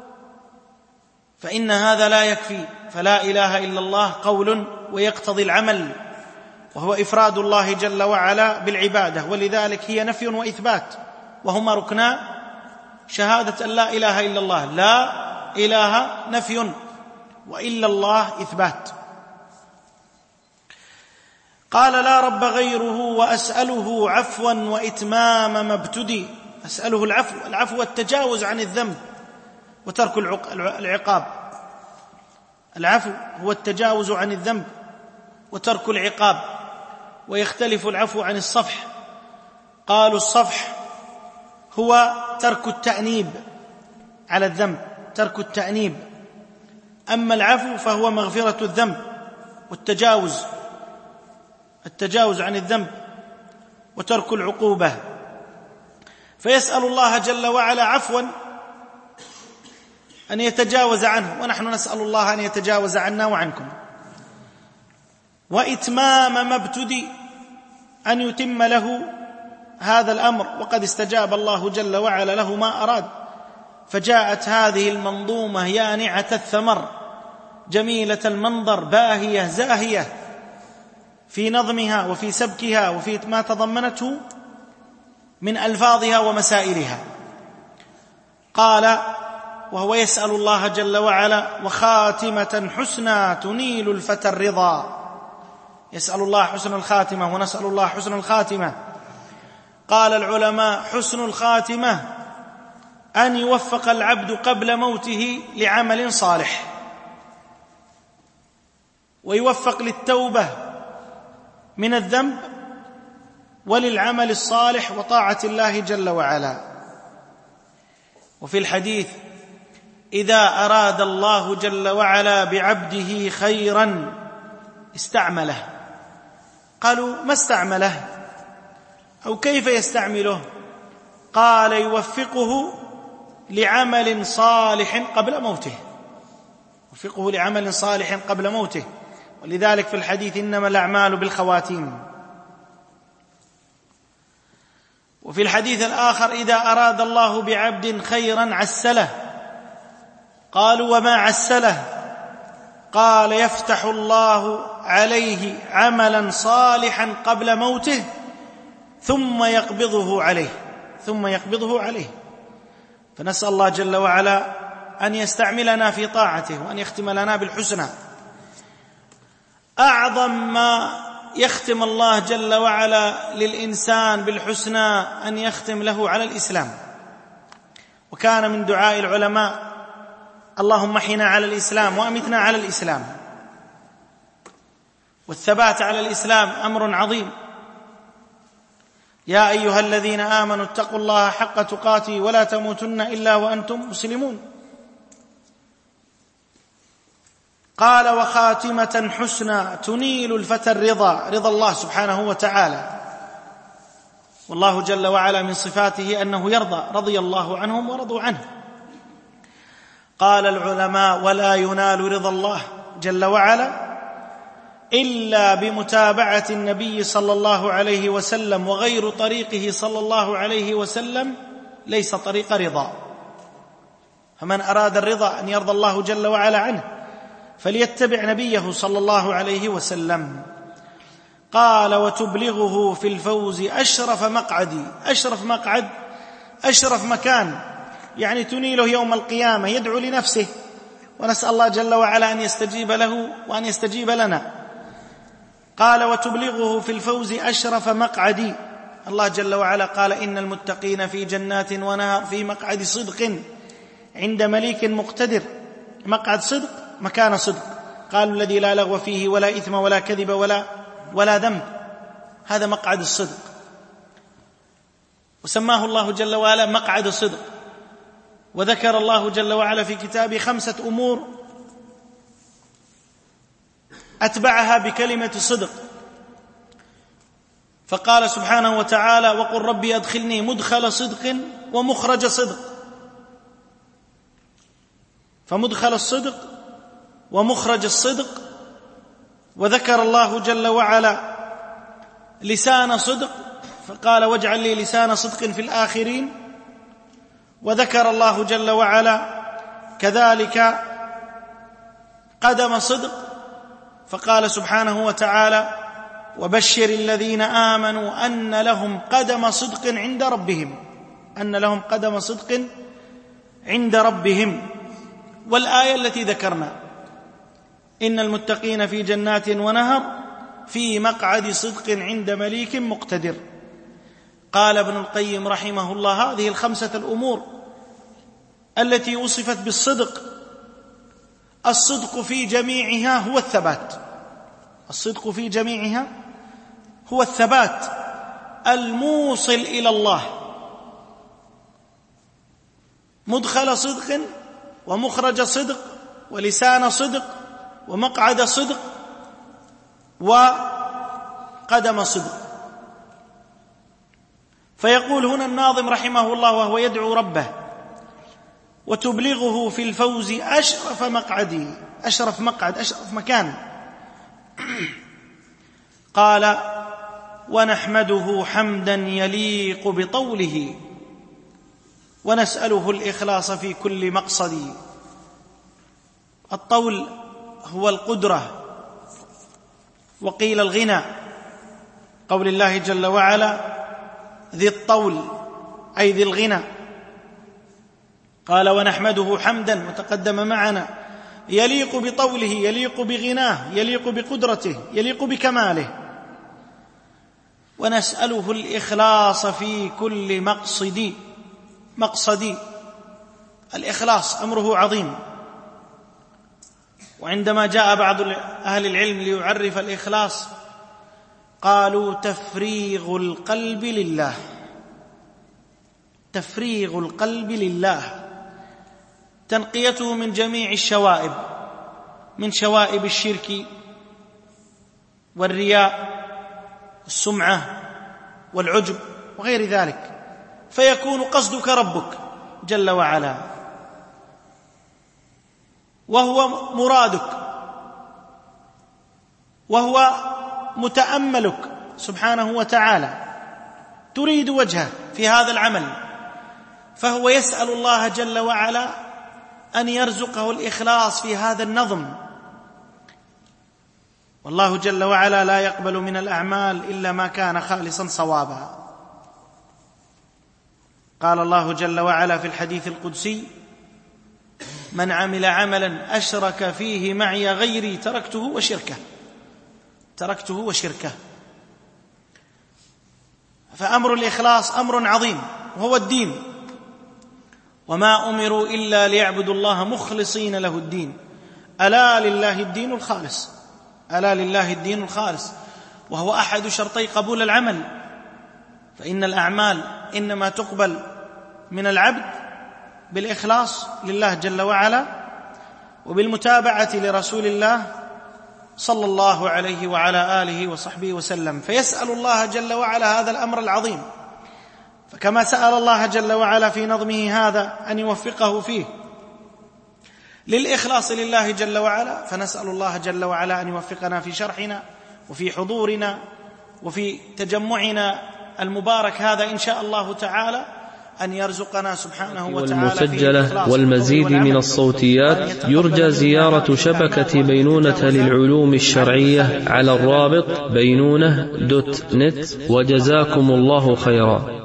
فإن هذا لا يكفي، فلا إله إلا الله قول ويقتضي العمل، وهو إفراد الله جل وعلا بالعبادة، ولذلك هي نفي وإثبات، وهما ركنا شهادة أن لا إله إلا الله. لا إله نفي، وإلا الله إثبات. قال: لا رب غيره وأسأله عفوا وإتمام ما ابتدي. أسأله العفو، العفو والتجاوز عن الذنب وترك العقاب. العفو هو التجاوز عن الذنب وترك العقاب، ويختلف العفو عن الصفح. قالوا الصفح هو ترك التأنيب على الذنب، ترك التأنيب. أما العفو فهو مغفرة الذنب والتجاوز عن الذنب وترك العقوبة. فيسأل الله جل وعلا عفوا أن يتجاوز عنه، ونحن نسأل الله أن يتجاوز عنا وعنكم. وإتمام ما ابتدي، أن يتم له هذا الأمر، وقد استجاب الله جل وعلا له ما أراد. فجاءت هذه المنظومة يانعة الثمر، جميلة المنظر، باهية زاهية في نظمها وفي سبكها وفي ما تضمنته من ألفاظها ومسائلها. قال وهو يسأل الله جل وعلا: وخاتمة حسنى تنيل الفتى الرضا. يسأل الله حسن الخاتمة ونسأل الله حسن الخاتمة. قال العلماء: حسن الخاتمة أن يوفق العبد قبل موته لعمل صالح، ويوفق للتوبة من الذنب وللعمل الصالح وطاعة الله جل وعلا. وفي الحديث: إذا أراد الله جل وعلا بعبده خيرا استعمله. قالوا: ما استعمله؟ أو كيف يستعمله؟ قال: يوفقه لعمل صالح قبل موته، يوفقه لعمل صالح قبل موته. ولذلك في الحديث: إنما الأعمال بالخواتيم. وفي الحديث الآخر: إذا أراد الله بعبد خيرا عسله. قالوا: وما عسله؟ قال: يفتح الله عليه عملا صالحا قبل موته ثم يقبضه عليه. فنسأل الله جل وعلا أن يستعملنا في طاعته وأن يختم لنا بالحسنى. أعظم ما يختم الله جل وعلا للإنسان بالحسنى أن يختم له على الإسلام. وكان من دعاء العلماء: اللهم احينا على الإسلام وأمتنا على الإسلام. والثبات على الإسلام أمر عظيم. يا أيها الذين آمنوا اتقوا الله حق تقاته ولا تموتن إلا وأنتم مسلمون. قال: وخاتمة حسنى تنيل الفتى الرضا، رضا الله سبحانه وتعالى. والله جل وعلا من صفاته أنه يرضى، رضي الله عنهم ورضوا عنه. قال العلماء: ولا ينال رضا الله جل وعلا إلا بمتابعة النبي صلى الله عليه وسلم، وغير طريقه صلى الله عليه وسلم ليس طريق رضا. فمن أراد الرضا أن يرضى الله جل وعلا عنه فليتبع نبيه صلى الله عليه وسلم. قال: وتبلغه في الفوز أشرف مقعدي. أشرف مكان، يعني تنيله يوم القيامة، يدعو لنفسه، ونسأل الله جل وعلا أن يستجيب له وأن يستجيب لنا. قال: وتبلغه في الفوز أشرف مقعدي. الله جل وعلا قال: إن المتقين في جنات ونهر في مقعد صدق عند مليك مقتدر. مقعد صدق، مكان صدق. قالوا: الذي لا لغو فيه ولا إثم ولا كذب ولا ذنب. هذا مقعد الصدق، وسماه الله جل وعلا مقعد صدق. وذكر الله جل وعلا في كتابه 5 أمور أتبعها بكلمة صدق. فقال سبحانه وتعالى: وقل ربي أدخلني مدخل صدق ومخرج صدق. فمدخل الصدق ومخرج الصدق. وذكر الله جل وعلا لسان صدق، فقال: واجعل لي لسان صدق في الآخرين. وذكر الله جل وعلا كذلك قدم صدق، فقال سبحانه وتعالى: وبشر الذين آمنوا أن لهم قدم صدق عند ربهم. والآية التي ذكرنا: إن المتقين في جنات ونهر في مقعد صدق عند مليك مقتدر. قال ابن القيم رحمه الله: هذه 5 الأمور التي وصفت بالصدق، الصدق في جميعها هو الثبات. الصدق في جميعها هو الثبات، الموصل إلى الله، مدخل صدق ومخرج صدق ولسان صدق ومقعد صدق وقدم صدق. فيقول هنا الناظم رحمه الله وهو يدعو ربه: وتبلغه في الفوز أشرف مقعدي، أشرف مقعد، أشرف مكان. قال: ونحمده حمدا يليق بطوله، ونسأله الإخلاص في كل مقصد. الطول هو القدرة، وقيل الغنى، قول الله جل وعلا: ذي الطول، أي ذي الغنى. قال: ونحمده حمدا، وتقدم معنا، يليق بطوله، يليق بغناه، يليق بقدرته، يليق بكماله. ونسأله الإخلاص في كل مقصد. الإخلاص أمره عظيم. وعندما جاء بعض أهل العلم ليعرف الإخلاص قالوا: تفريغ القلب لله. تفريغ القلب لله، تنقيته من جميع الشوائب، من شوائب الشرك والرياء والسمعة والعجب وغير ذلك، فيكون قصدك ربك جل وعلا، وهو مرادك، وهو متأملك سبحانه وتعالى، تريد وجهه في هذا العمل، فهو يسأل الله جل وعلا أن يرزقه الإخلاص في هذا النظم. والله جل وعلا لا يقبل من الأعمال إلا ما كان خالصا صوابا. قال الله جل وعلا في الحديث القدسي: من عمل عملا أشرك فيه معي غيري تركته وشركه. فأمر الإخلاص أمر عظيم، وهو الدين. وما أمروا إلا ليعبدوا الله مخلصين له الدين، ألا لله الدين الخالص، ألا لله الدين الخالص، وهو أحد شرطي قبول العمل. فإن الأعمال إنما تقبل من العبد بالإخلاص لله جل وعلا، وبالمتابعة لرسول الله صلى الله عليه وعلى آله وصحبه وسلم. فيسأل الله جل وعلا هذا الأمر العظيم، فكما سأل الله جل وعلا في نظمه هذا أن يوفقه فيه للإخلاص لله جل وعلا، فنسأل الله جل وعلا أن يوفقنا في شرحنا وفي حضورنا وفي تجمعنا المبارك هذا إن شاء الله تعالى، أن يرزقنا سبحانه وتعالى والمسجلة والمزيد من الصوتيات. يرجى زيارة شبكة بينونة للعلوم الشرعية على الرابط بينونة.net. وجزاكم الله خيرا.